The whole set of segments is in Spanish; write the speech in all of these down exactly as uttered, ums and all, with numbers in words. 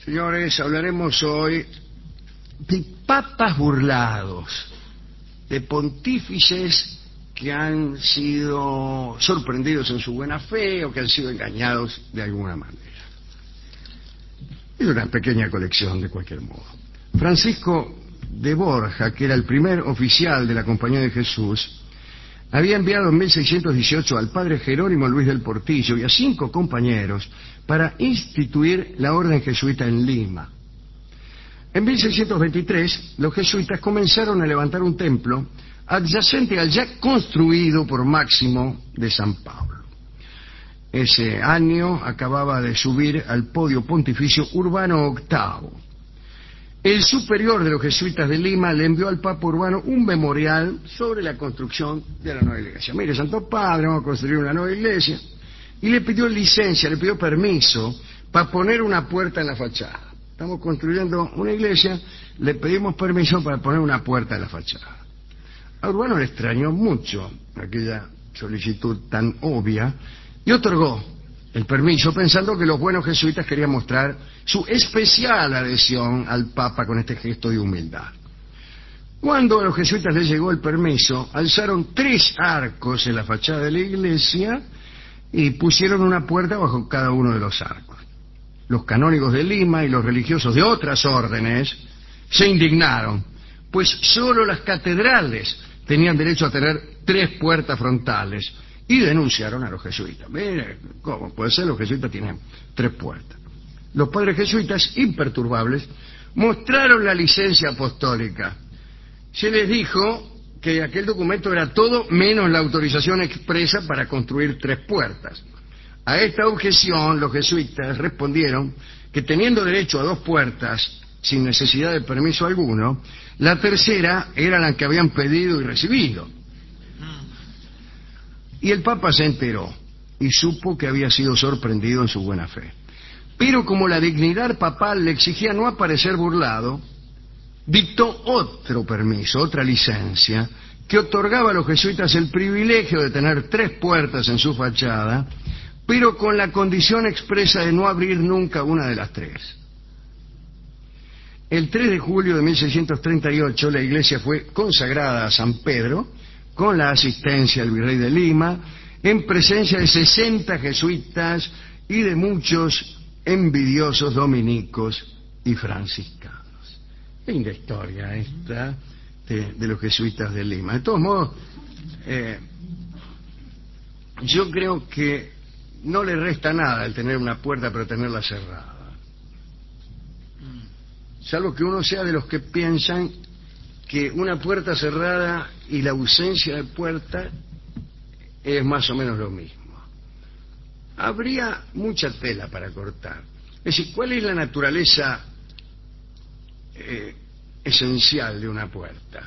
Señores, hablaremos hoy de papas burlados, de pontífices que han sido sorprendidos en su buena fe o que han sido engañados de alguna manera. Es una pequeña colección, de cualquier modo. Francisco de Borja, que era el primer oficial de la Compañía de Jesús, había enviado en mil seiscientos dieciocho al padre Jerónimo Luis del Portillo y a cinco compañeros para instituir la orden jesuita en Lima. En mil seiscientos veintitrés, los jesuitas comenzaron a levantar un templo adyacente al ya construido por Máximo de San Pablo. Ese año acababa de subir al podio pontificio Urbano octavo. El superior de los jesuitas de Lima le envió al Papa Urbano un memorial sobre la construcción de la nueva iglesia. Mire, Santo Padre, vamos a construir una nueva iglesia. Y le pidió licencia, le pidió permiso para poner una puerta en la fachada. Estamos construyendo una iglesia, le pedimos permiso para poner una puerta en la fachada. A Urbano le extrañó mucho aquella solicitud tan obvia y otorgó el permiso pensando que los buenos jesuitas querían mostrar su especial adhesión al Papa con este gesto de humildad. Cuando a los jesuitas les llegó el permiso, alzaron tres arcos en la fachada de la iglesia y pusieron una puerta bajo cada uno de los arcos. Los canónigos de Lima y los religiosos de otras órdenes se indignaron, pues solo las catedrales tenían derecho a tener tres puertas frontales, y denunciaron a los jesuitas. Mire, ¿cómo puede ser? Los jesuitas tienen tres puertas. Los padres jesuitas, imperturbables, mostraron la licencia apostólica. Se les dijo que aquel documento era todo menos la autorización expresa para construir tres puertas. A esta objeción, los jesuitas respondieron que teniendo derecho a dos puertas, sin necesidad de permiso alguno, la tercera era la que habían pedido y recibido. Y el Papa se enteró y supo que había sido sorprendido en su buena fe. Pero como la dignidad papal le exigía no aparecer burlado, dictó otro permiso, otra licencia, que otorgaba a los jesuitas el privilegio de tener tres puertas en su fachada, pero con la condición expresa de no abrir nunca una de las tres. El tres de julio de mil seiscientos treinta y ocho la iglesia fue consagrada a San Pedro, con la asistencia del virrey de Lima, en presencia de sesenta jesuitas y de muchos envidiosos dominicos y franciscanos. Linda historia esta de, de los jesuitas de Lima. De todos modos, eh, yo creo que no le resta nada el tener una puerta pero tenerla cerrada. Salvo que uno sea de los que piensan que una puerta cerrada y la ausencia de puerta es más o menos lo mismo. Habría mucha tela para cortar. Es decir, ¿cuál es la naturaleza eh, esencial de una puerta?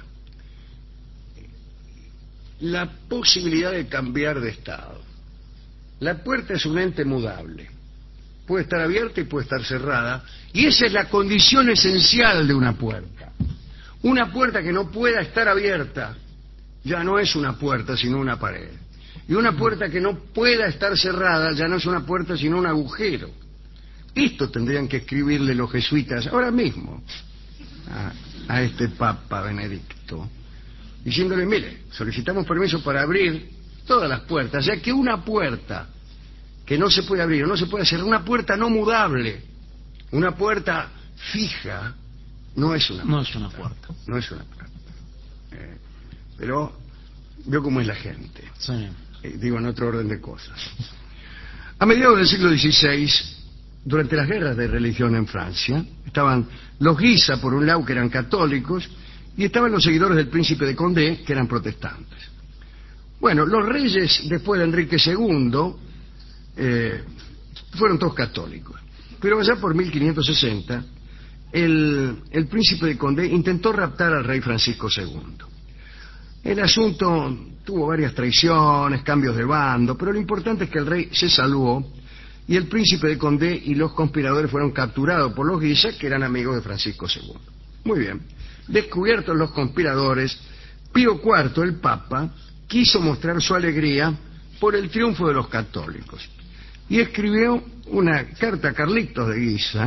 La posibilidad de cambiar de estado. La puerta es un ente mudable. Puede estar abierta y puede estar cerrada, y esa es la condición esencial de una puerta. Una puerta que no pueda estar abierta ya no es una puerta sino una pared. Y una puerta que no pueda estar cerrada ya no es una puerta sino un agujero. Esto tendrían que escribirle los jesuitas ahora mismo a, a este Papa Benedicto, diciéndole, mire, solicitamos permiso para abrir todas las puertas, ya que una puerta que no se puede abrir o no se puede cerrar, una puerta no mudable, una puerta fija, no es una puerta. No es una puerta. No es una puerta. Eh, pero veo cómo es la gente. Sí. Eh, digo, en otro orden de cosas. A mediados del siglo dieciséis, durante las guerras de religión en Francia, estaban los Guisa, por un lado, que eran católicos, y estaban los seguidores del príncipe de Condé, que eran protestantes. Bueno, los reyes, después de Enrique segundo, eh, fueron todos católicos. Pero allá por mil quinientos sesenta... El, el príncipe de Condé intentó raptar al rey Francisco segundo. El asunto tuvo varias traiciones, cambios de bando, pero lo importante es que el rey se salvó y el príncipe de Condé y los conspiradores fueron capturados por los Guisa, que eran amigos de Francisco segundo. Muy bien. Descubiertos los conspiradores, Pío cuarto, el Papa, quiso mostrar su alegría por el triunfo de los católicos y escribió una carta a Carlitos de Guisa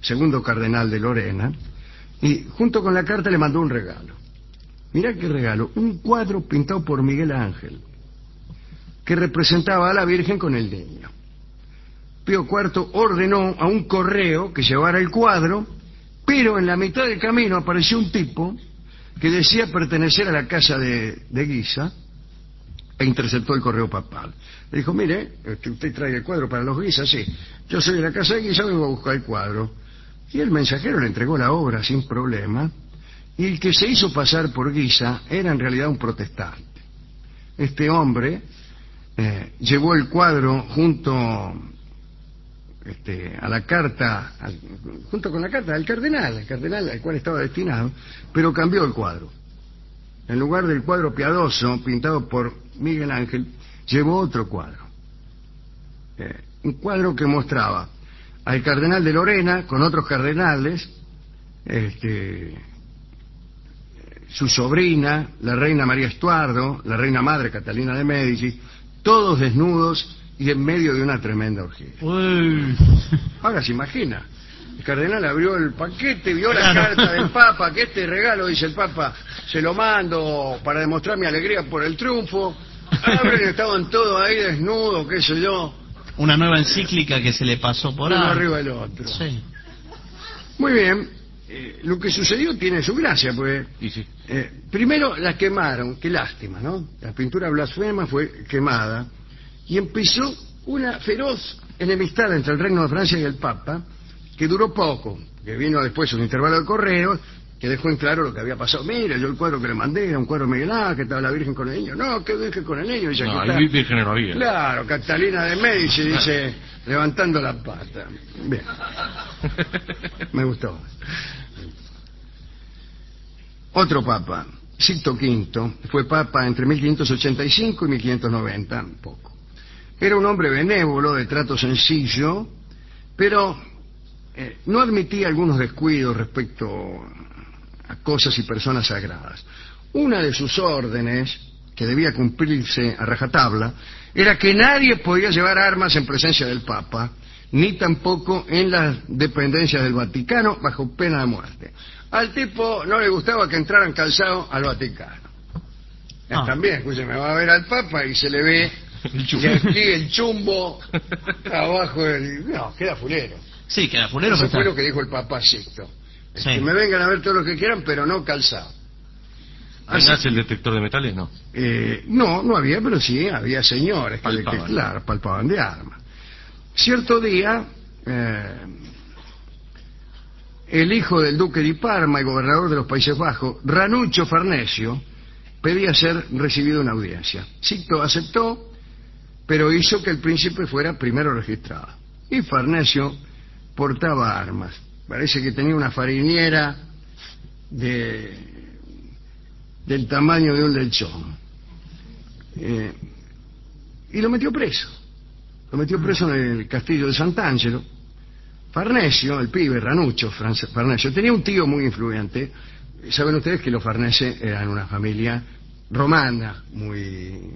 segundo cardenal de Lorena, y junto con la carta le mandó un regalo. Mirá qué regalo, un cuadro pintado por Miguel Ángel, que representaba a la Virgen con el niño. Pío cuarto ordenó a un correo que llevara el cuadro, pero en la mitad del camino apareció un tipo que decía pertenecer a la casa de, de Guisa, e interceptó el correo papal. Le dijo, mire, usted trae el cuadro para los Guisa, sí, yo soy de la casa de Guisa, vengo a buscar el cuadro. Y el mensajero le entregó la obra sin problema, y el que se hizo pasar por Guisa era en realidad un protestante. Este hombre eh, llevó el cuadro junto este, a la carta, al, junto con la carta del cardenal, el cardenal al cual estaba destinado, pero cambió el cuadro. En lugar del cuadro piadoso pintado por Miguel Ángel, llevó otro cuadro. Eh, un cuadro que mostraba al cardenal de Lorena con otros cardenales, este, su sobrina, la reina María Estuardo, la reina madre Catalina de Médici, todos desnudos y en medio de una tremenda orgía. Uy. Ahora se imagina. El cardenal abrió el paquete, vio la carta del Papa, que este regalo, dice el Papa, se lo mando para demostrar mi alegría por el triunfo. Abren, estaban todos ahí desnudos, qué sé yo. Una nueva encíclica que se le pasó por ahí. Uno arriba del otro. Sí. Muy bien. Eh, lo que sucedió tiene su gracia, porque y sí. eh, primero la quemaron, qué lástima, ¿no? La pintura blasfema fue quemada y empezó una feroz enemistad entre el Reino de Francia y el Papa, que duró poco, que vino después un intervalo de correo que dejó en claro lo que había pasado. Mira, yo el cuadro que le mandé era un cuadro de Miguel Ángel, que estaba la Virgen con el niño. No, ¿qué Virgen con el niño? Dice, no, está... ahí Virgen no había. Claro, Catalina de Médici, dice, levantando la pata. Bien. Me gustó. Otro papa, Sixto quinto, fue papa entre mil quinientos ochenta y cinco y mil quinientos noventa, poco. Era un hombre benévolo, de trato sencillo, pero eh, no admitía algunos descuidos respecto a cosas y personas sagradas. Una de sus órdenes, que debía cumplirse a rajatabla, era que nadie podía llevar armas en presencia del Papa, ni tampoco en las dependencias del Vaticano, bajo pena de muerte. Al tipo no le gustaba que entraran calzados al Vaticano. Ah. También, escúcheme, va a ver al Papa y se le ve el y aquí el chumbo abajo del... No, queda fulero. Sí, queda fulero. Eso fue lo que dijo el Papa Sixto. Sí. Que me vengan a ver todo lo que quieran, pero no calzado. ¿Ahí nace el detector de metales? No. Eh, no, no había, pero sí había señores que, palpaban. que claro, palpaban de armas. Cierto día, eh, el hijo del duque de Parma y gobernador de los Países Bajos, Ranuccio Farnesio, pedía ser recibido en audiencia. Sixto aceptó, pero hizo que el príncipe fuera primero registrado. Y Farnesio portaba armas. Parece que tenía una fariniera de, del tamaño de un lechón. Eh, y lo metió preso. Lo metió preso en el castillo de Sant'Angelo. Farnesio, el pibe, Ranuccio Farnesio, tenía un tío muy influyente. Saben ustedes que los Farnese eran una familia romana muy,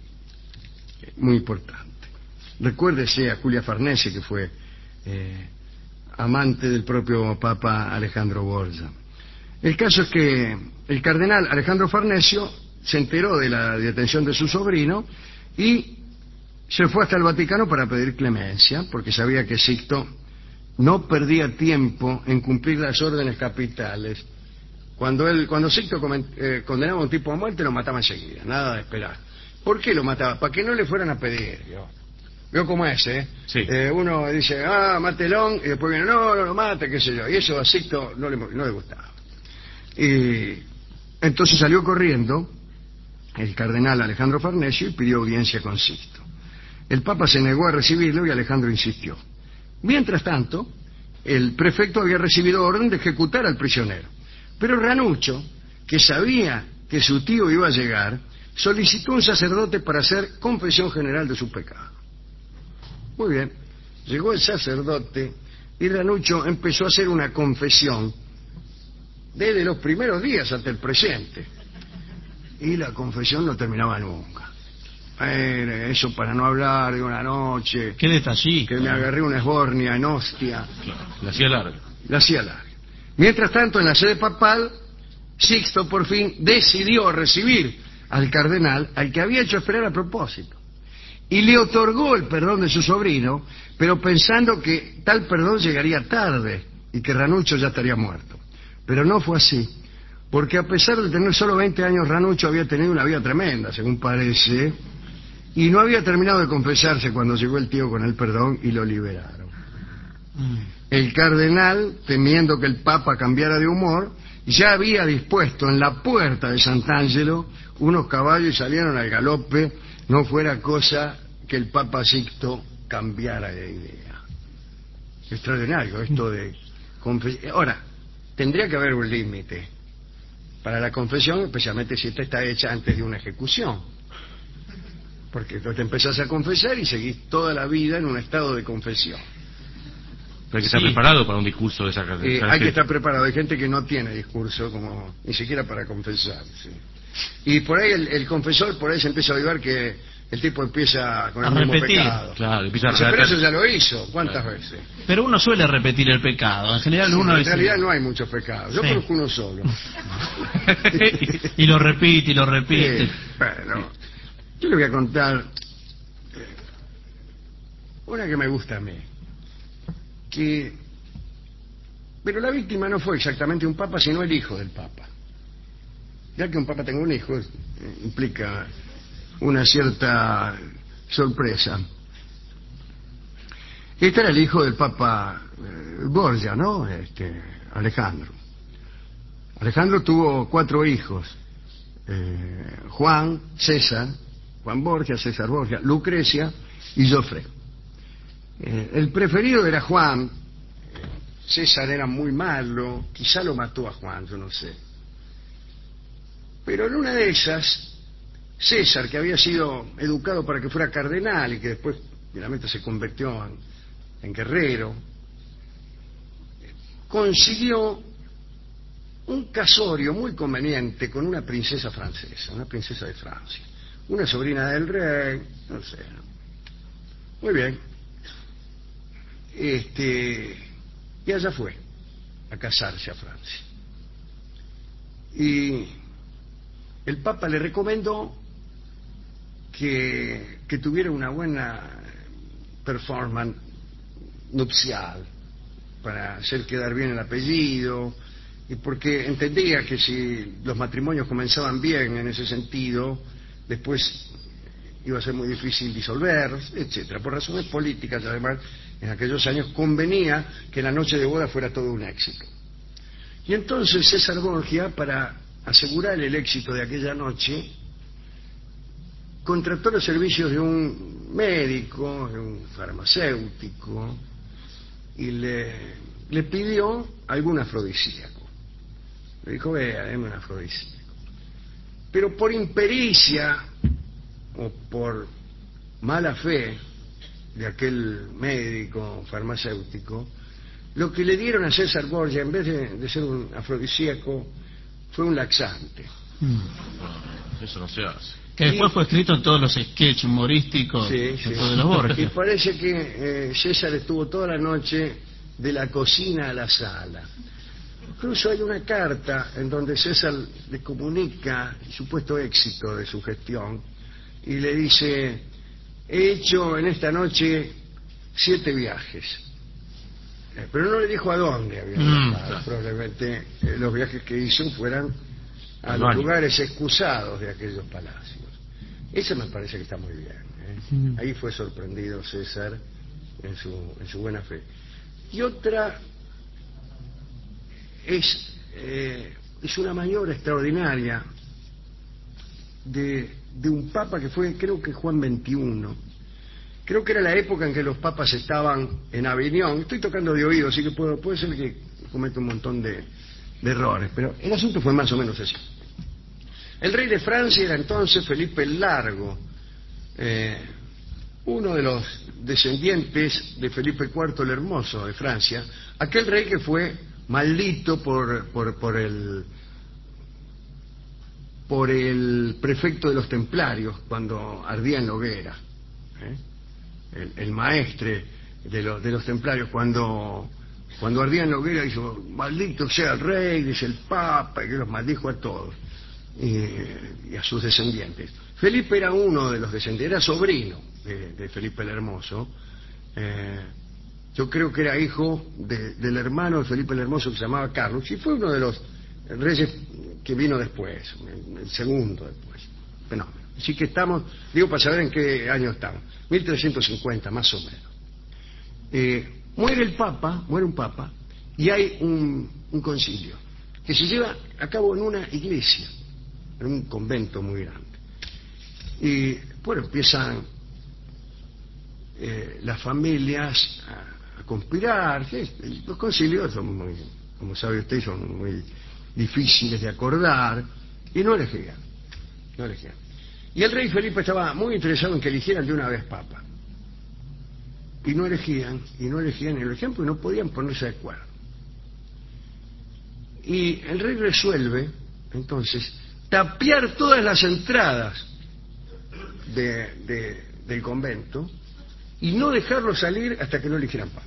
muy importante. Recuérdese a Julia Farnese, que fue eh, amante del propio Papa Alejandro Borgia. El caso es que el cardenal Alejandro Farnesio se enteró de la detención de su sobrino y se fue hasta el Vaticano para pedir clemencia, porque sabía que Sixto no perdía tiempo en cumplir las órdenes capitales. Cuando él, cuando Sixto eh, condenaba a un tipo a muerte, lo mataba enseguida, nada de esperar. ¿Por qué lo mataba? Para que no le fueran a pedir. ¿Vio, ¿Vio cómo es, eh? Sí. eh? Uno dice, ah, mátelón, y después viene, no, no lo mate, qué sé yo. Y eso a Sixto no le, no le gustaba. Y entonces salió corriendo el cardenal Alejandro Farnesio y pidió audiencia con Sixto. El Papa se negó a recibirlo y Alejandro insistió. Mientras tanto, el prefecto había recibido orden de ejecutar al prisionero. Pero Ranuccio, que sabía que su tío iba a llegar, solicitó un sacerdote para hacer confesión general de su pecado. Muy bien, llegó el sacerdote y Ranuccio empezó a hacer una confesión desde los primeros días hasta el presente. Y la confesión no terminaba nunca. Eh, eso para no hablar de una noche... ¿Qué detallista? Que me agarré una esbornia en hostia. Claro, la hacía larga. la hacía larga. Mientras tanto, en la sede papal, Sixto por fin decidió recibir al cardenal, al que había hecho esperar a propósito, y le otorgó el perdón de su sobrino, pero pensando que tal perdón llegaría tarde y que Ranuccio ya estaría muerto. Pero no fue así, porque a pesar de tener solo veinte años, Ranuccio había tenido una vida tremenda, según parece, y no había terminado de confesarse cuando llegó el tío con el perdón y lo liberaron. El cardenal, temiendo que el Papa cambiara de humor, ya había dispuesto en la puerta de Sant'Angelo unos caballos y salieron al galope, no fuera cosa que el Papa Sixto cambiara de idea. Extraordinario esto de confesión. Ahora, tendría que haber un límite para la confesión, especialmente si esta está hecha antes de una ejecución, porque tú te empezás a confesar y seguís toda la vida en un estado de confesión. Hay que estar Sí. preparado para un discurso de esa Eh, característica. hay que estar preparado. Hay gente que no tiene discurso, como ni siquiera para confesarse. Y por ahí el, el confesor, por ahí se empieza a oír que el tipo empieza con el A mismo repetir. pecado. Claro, empieza a Dice, pero relatar. eso ya lo hizo. ¿Cuántas veces? Pero uno suele repetir el pecado. En general uno en dice- realidad no hay muchos pecados. Yo Sí. conozco uno solo. y lo repite y lo repite. Sí, bueno, yo le voy a contar eh, una que me gusta a mí. Que Pero la víctima no fue exactamente un papa, sino el hijo del papa. Ya que un papa tenga un hijo, eh, implica una cierta sorpresa. Este era el hijo del papa eh, Borgia, ¿no? Este, Alejandro. Alejandro tuvo cuatro hijos. Eh, Juan, César, Juan Borgia, César Borgia, Lucrecia y Joffre. Eh, el preferido era Juan. César era muy malo, quizá lo mató a Juan, yo no sé. Pero en una de esas, César, que había sido educado para que fuera cardenal y que después finalmente se convirtió en, en guerrero, consiguió un casorio muy conveniente con una princesa francesa, una princesa de Francia, una sobrina del rey, no sé. ¿no? Muy bien. Este... Y allá fue a casarse a Francia. Y el Papa le recomendó que, que tuviera una buena performance nupcial para hacer quedar bien el apellido, y porque entendía que si los matrimonios comenzaban bien en ese sentido, después iba a ser muy difícil disolverlos, etcétera. Por razones políticas, además, en aquellos años convenía que la noche de boda fuera todo un éxito. Y entonces César Borgia, para asegurar el éxito de aquella noche, contrató los servicios de un médico, de un farmacéutico, y le, le pidió algún afrodisíaco. Le dijo, vea, deme un afrodisíaco. Pero por impericia o por mala fe de aquel médico farmacéutico, lo que le dieron a César Borgia, en vez de, de ser un afrodisíaco, fue un laxante. Eso no se hace. Que después fue escrito en todos los sketches humorísticos Sí, de sí. todos los Y Borges. parece que eh, César estuvo toda la noche de la cocina a la sala. Incluso hay una carta en donde César le comunica el supuesto éxito de su gestión y le dice: he hecho en esta noche siete viajes. Eh, pero no le dijo a dónde había Mm, viajado. claro. Probablemente eh, los viajes que hizo fueran a Al los baño. lugares excusados de aquellos palacios. Eso me parece que está muy bien. ¿eh? Mm. Ahí fue sorprendido César en su, en su buena fe. Y otra es, eh, es una maniobra extraordinaria de, de un papa que fue, creo que Juan veintiuno. Creo que era la época en que los papas estaban en Aviñón. Estoy tocando de oído, así que puedo, puede ser que cometa un montón de, de errores, pero el asunto fue más o menos así. El rey de Francia era entonces Felipe el Largo, eh, uno de los descendientes de Felipe cuarto el Hermoso de Francia, aquel rey que fue maldito por, por, por el por el prefecto de los templarios cuando ardía en la hoguera, ¿eh? el, el maestre de los, de los templarios cuando Cuando ardía en la hoguera dijo, maldito sea el rey, dice el papa, y que los maldijo a todos, y, y a sus descendientes. Felipe era uno de los descendientes, era sobrino de, de Felipe el Hermoso. Eh, yo creo que era hijo de, del hermano de Felipe el Hermoso que se llamaba Carlos, y fue uno de los reyes que vino después, el, el segundo después. Fenómeno. Así que estamos, digo para saber en qué año estamos, mil trescientos cincuenta más o menos. Eh, muere el Papa, muere un Papa, y hay un, un concilio que se lleva a cabo en una iglesia, en un convento muy grande. Y bueno, empiezan eh, las familias a, a conspirar. ¿Sí? Los concilios son muy, como sabe usted, son muy difíciles de acordar, y no elegían, no elegían. Y el rey Felipe estaba muy interesado en que eligieran de una vez Papa. Y no elegían, y no elegían, y no elegían porque no podían ponerse de acuerdo. Y el rey resuelve, entonces, tapiar todas las entradas de, de, del convento y no dejarlo salir hasta que no eligieran Papa.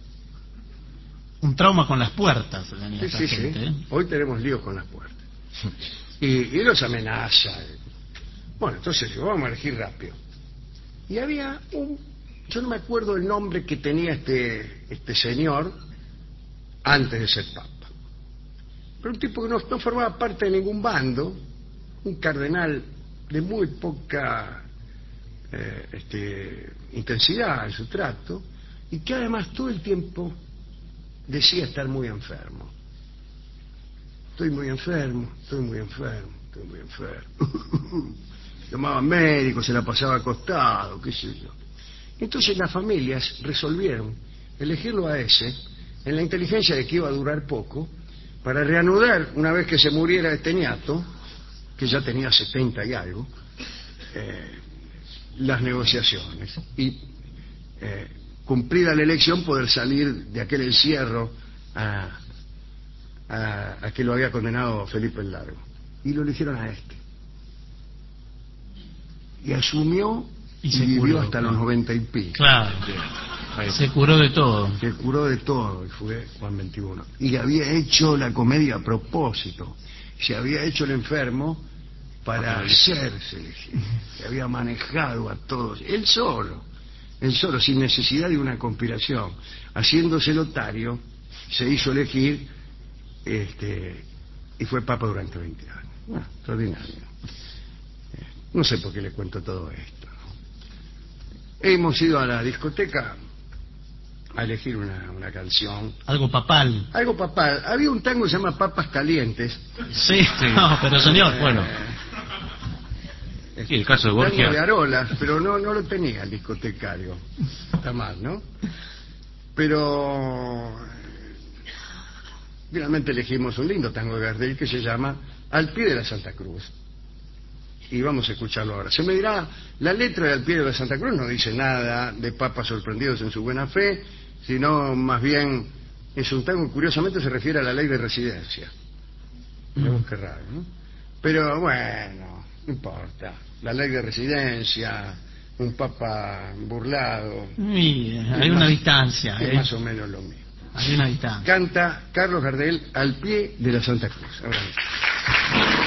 Un trauma con las puertas. Tenía Sí, esta sí, gente, sí. ¿eh? Hoy tenemos líos con las puertas. Y, y los amenaza. Bueno, entonces digo, vamos a elegir rápido. Y había un, yo no me acuerdo el nombre que tenía este, este señor antes de ser Papa. Pero un tipo que no, no formaba parte de ningún bando, un cardenal de muy poca eh, este, intensidad en su trato, y que además todo el tiempo decía estar muy enfermo. Estoy muy enfermo, estoy muy enfermo, estoy muy enfermo. Llamaba médico, se la pasaba acostado, qué sé yo. Entonces las familias resolvieron elegirlo a ese, en la inteligencia de que iba a durar poco, para reanudar, una vez que se muriera este ñato, que ya tenía setenta y algo, eh, las negociaciones. Y eh, cumplida la elección, poder salir de aquel encierro a, a, a que lo había condenado Felipe el Largo. Y lo eligieron a este. Y asumió y, Y se vivió curó, hasta claro. los noventa y pico. Claro. Se curó de todo. Se curó de todo, y fue Juan veintiuno. Y había hecho la comedia a propósito. Se había hecho el enfermo para hacerse elegir. Se había manejado a todos. Él solo. Él solo, sin necesidad de una conspiración. Haciéndose lotario, se hizo elegir este, y fue papa durante veinte años. Bueno, extraordinario. Eh, No sé por qué le cuento todo esto. Hemos ido a la discoteca a elegir una, una canción. Algo papal. Algo papal. Había un tango que se llama Papas Calientes. Sí, no, pero señor, Eh, bueno. Sí, el caso de tango Borgia. de Arolas, pero no, no lo tenía el discotecario. Está mal, ¿no? Pero eh, finalmente elegimos un lindo tango de Gardel que se llama Al pie de la Santa Cruz. Y vamos a escucharlo ahora. Se me dirá, la letra de Al pie de la Santa Cruz no dice nada de papas sorprendidos en su buena fe, sino más bien es un tango que curiosamente se refiere a la ley de residencia. Miremos qué raro, ¿no? Pero bueno, no importa. La ley de residencia, un papa burlado. Mire, hay es una más- distancia. Es ¿eh? más o menos lo mismo. Hay una distancia. Canta Carlos Gardel Al pie de la Santa Cruz. Ahora mismo.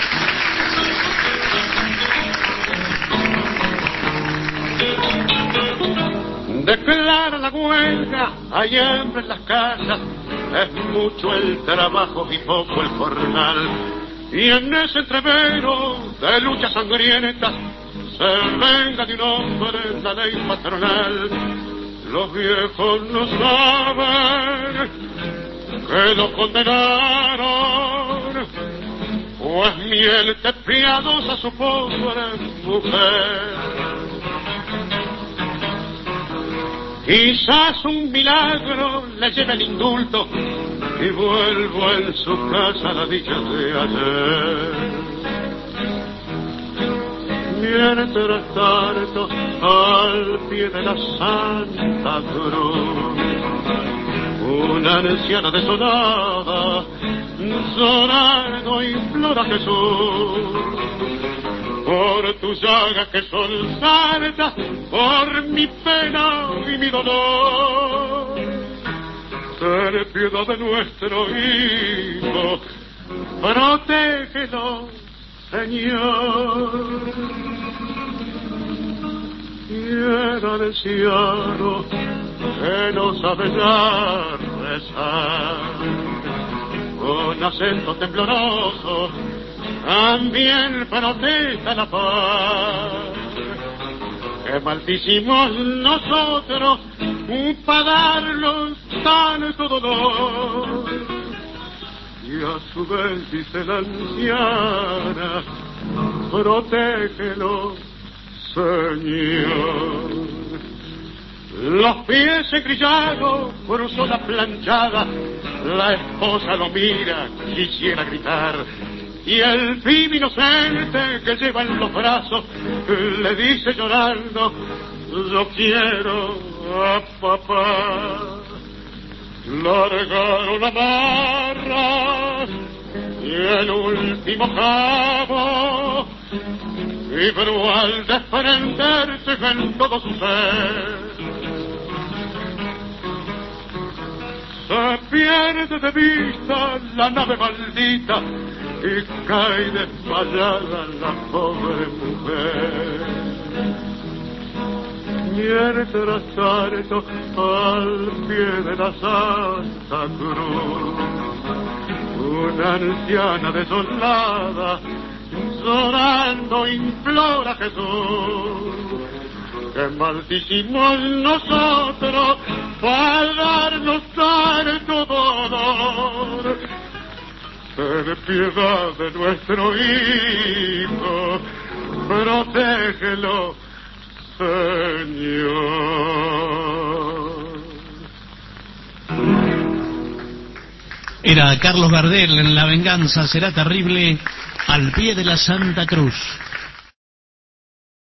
Declara la huelga, hay hambre en las casas, es mucho el trabajo y poco el jornal. Y en ese entrevero de lucha sangrienta se venga de un hombre la ley patronal. Los viejos no saben que lo condenaron, pues miel de piadosa su pobre mujer. Quizás un milagro le lleve el indulto y vuelvo en su casa a la dicha de ayer. Mientras tanto, al pie de la Santa Cruz, una anciana desolada, llorando implora a Jesús. Por tus llagas que son santas, por mi pena y mi dolor, ten piedad de nuestro hijo, protégelo, Señor. Y el anciano que no sabe ya rezar, con acento tembloroso, también protesta la paz. Que maldicimos nosotros para darnos tanto dolor. Y a su vez dice la anciana, protégelo, Señor. Los pies encrillados, cruzó la planchada, la esposa lo mira, quisiera gritar, y el pibe inocente que lleva en los brazos le dice llorando, yo quiero a papá. Largaron amarras y el último cabo, y pero al desprenderse en todo su ser se pierde de vista la nave maldita y cae desmayada la pobre mujer. Mientras tanto, al pie de la Santa Cruz, una anciana desolada, llorando implora a Jesús, que maldicimos nosotros para darnos tanto dolor. Ten piedad de nuestro hijo, protégelo, Señor. Era Carlos Gardel en La venganza será terrible, al pie de la Santa Cruz.